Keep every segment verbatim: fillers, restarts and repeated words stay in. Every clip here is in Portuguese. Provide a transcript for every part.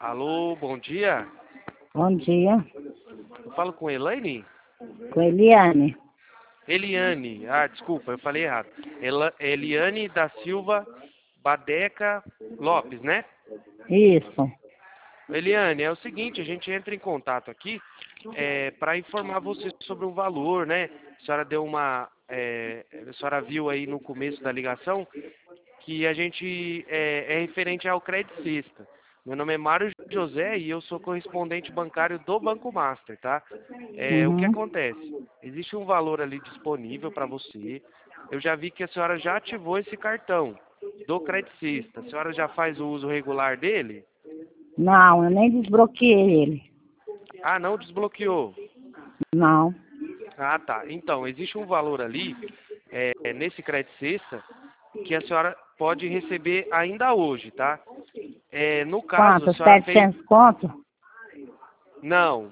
Alô, bom dia. Bom dia, Eu falo com Elaine? com Eliane. Eliane. Ah, desculpa, eu falei errado. Ela, Eliane da Silva Badeca Lopes, né? Isso. Eliane, é o seguinte, a gente entra em contato aqui é, para informar você sobre o valor, né? A senhora deu uma, é, a senhora viu aí no começo da ligação que a gente é, é referente ao Crédito Sexta. Meu nome é Mário José e eu sou correspondente bancário do Banco Master, tá? É, o que Uhum. acontece? Existe um valor ali disponível para você. Eu já vi que a senhora já ativou esse cartão do Crédito Sexta. A senhora já faz o uso regular dele? Não, eu nem desbloqueei ele. Ah, não desbloqueou. Não. Ah, tá. Então, existe um valor ali, é, nesse Crédito Sexta, que a senhora pode receber ainda hoje, tá? É, no caso, a Quanto? senhora fez... Setecentos conto? Não,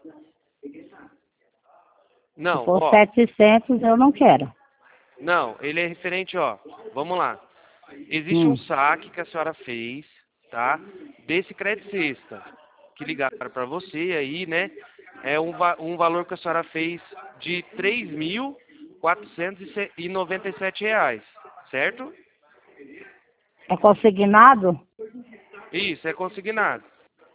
Se não, for ó. setecentos, eu não quero. Não, ele é referente, ó. Vamos lá. Existe um Hum. saque que a senhora fez, tá? Desse Crédito Sexta, que ligaram para você aí, né? É um, va um valor que a senhora fez de três mil quatrocentos e noventa e sete reais, certo? É consignado? Isso, é consignado.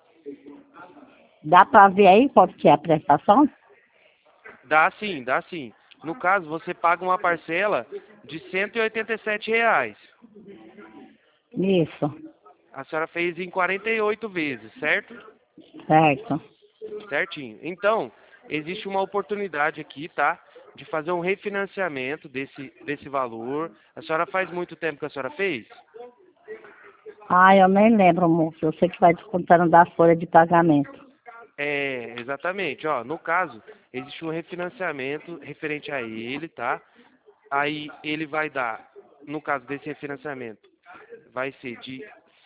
Dá pra ver aí quanto que é a prestação? Dá sim, dá sim. No caso, você paga uma parcela de cento e oitenta e sete reais. Isso. A senhora fez em quarenta e oito vezes, certo? Certo. Certinho. Então, existe uma oportunidade aqui, tá? De fazer um refinanciamento desse, desse valor. A senhora faz muito tempo que a senhora fez? Ah, eu nem lembro, moço. Eu sei que vai descontando da folha de pagamento. É, exatamente. Ó, no caso, existe um refinanciamento referente a ele, tá? Aí ele vai dar, no caso desse refinanciamento, vai ser de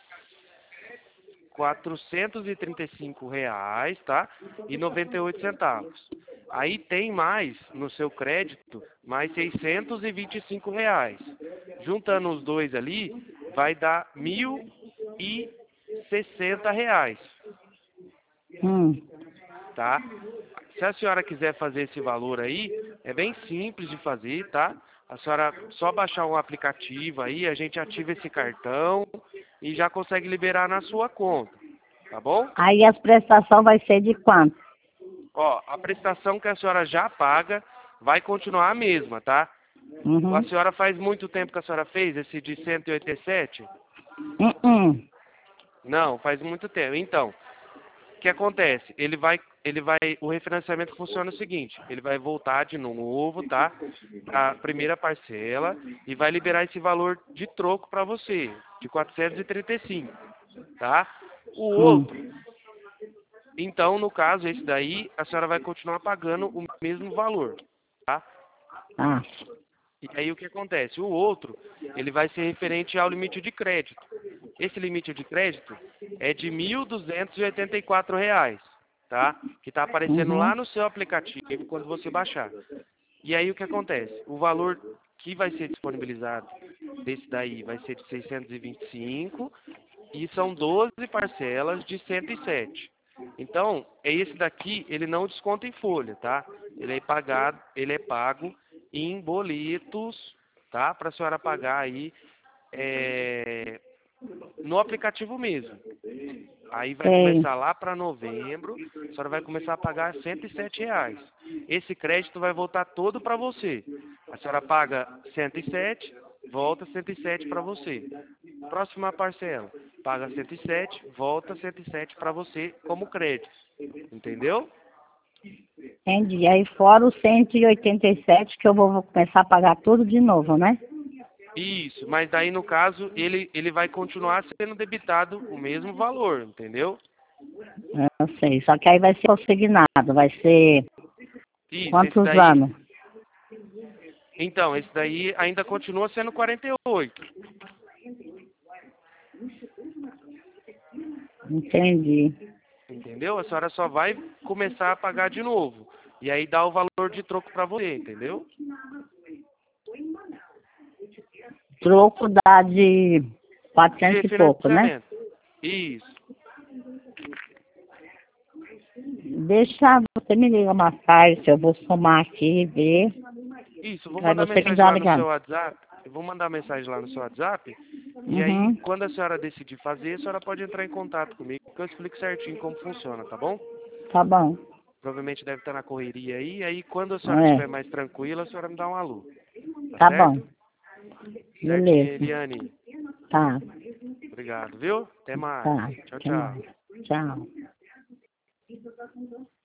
quatrocentos e trinta e cinco reais, tá? E noventa e oito centavos. Aí tem mais no seu crédito, mais seiscentos e vinte e cinco reais. Juntando os dois ali, vai dar mil e sessenta reais, Hum. tá? Se a senhora quiser fazer esse valor aí, é bem simples de fazer, tá? A senhora só baixar um aplicativo aí, a gente ativa esse cartão e já consegue liberar na sua conta, tá bom? Aí as prestações vai ser de quanto? Ó, a prestação que a senhora já paga vai continuar a mesma, tá? A Uhum. senhora faz muito tempo que a senhora fez esse de cento e oitenta e sete? Uhum. Não, faz muito tempo. Então, o que acontece? Ele vai, ele vai, o refinanciamento funciona o seguinte, ele vai voltar de novo, tá? A primeira parcela e vai liberar esse valor de troco para você, de quatrocentos e trinta e cinco, tá? O Hum. outro, então, no caso, esse daí, a senhora vai continuar pagando o mesmo valor, tá? Ah. E aí o que acontece? O outro, ele vai ser referente ao limite de crédito. Esse limite de crédito é de mil duzentos e oitenta e quatro reais, tá? Que está aparecendo Uhum. lá no seu aplicativo quando você baixar. E aí o que acontece? O valor que vai ser disponibilizado desse daí vai ser de seiscentos e vinte e cinco e são doze parcelas de cento e sete. Então, é esse daqui, ele não desconta em folha, tá? Ele é pagado, ele é pago em boletos, tá? Para a senhora pagar aí é, no aplicativo mesmo. Aí vai Sei. começar lá para novembro, a senhora vai começar a pagar cento e sete reais. Esse crédito vai voltar todo para você. A senhora paga cento e sete, volta cento e sete para você. Próxima parcela, paga cento e sete, volta cento e sete para você como crédito. Entendeu? Entendi. Aí fora os cento e oitenta e sete que eu vou, vou começar a pagar tudo de novo, né? Isso, mas daí no caso ele, ele vai continuar sendo debitado o mesmo valor, entendeu? Eu sei. Só que aí vai ser consignado. Vai ser Isso, esse quantos daí, anos? então, esse daí ainda continua sendo quarenta e oito. Entendi. Entendeu? A senhora só vai começar a pagar de novo. E aí dá o valor de troco para você, entendeu? Troco dá de De quatrocentos e pouco, né? refinanciamento. Isso. Deixa, você me liga mais tarde, eu vou somar aqui e ver. Isso, eu vou Aí mandar você me mensagem dá uma lá no seu ligada. WhatsApp. Eu vou mandar mensagem lá no seu WhatsApp. E aí, Uhum, quando a senhora decidir fazer, a senhora pode entrar em contato comigo, que eu explico certinho como funciona, tá bom? tá bom. Provavelmente deve estar na correria aí. E aí, quando a senhora estiver É, mais tranquila, a senhora me dá um alô. Tá tá bom. certo? Certinho, Beleza. Eliane. Tá, Obrigado, viu? Até mais. tá. Tchau, Até tchau. mais. Tchau.